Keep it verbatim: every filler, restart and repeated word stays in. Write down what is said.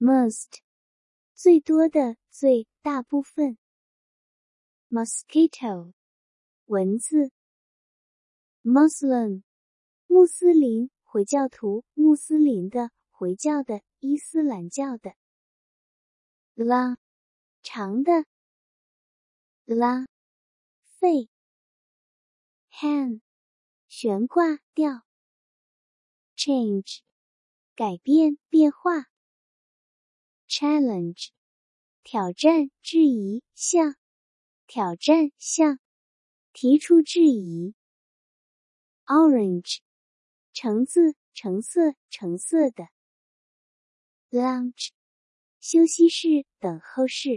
most 最多的，最大部分。mosquito 蚊子。Muslim 穆斯林，回教徒，穆斯林的，回教的，伊斯兰教的。la 长的。la 肺。hang 悬挂吊。change 改变变化。challenge 挑战质疑向挑战向提出质疑。orange 橙子橙色橙色的。lounge 休息室等候室。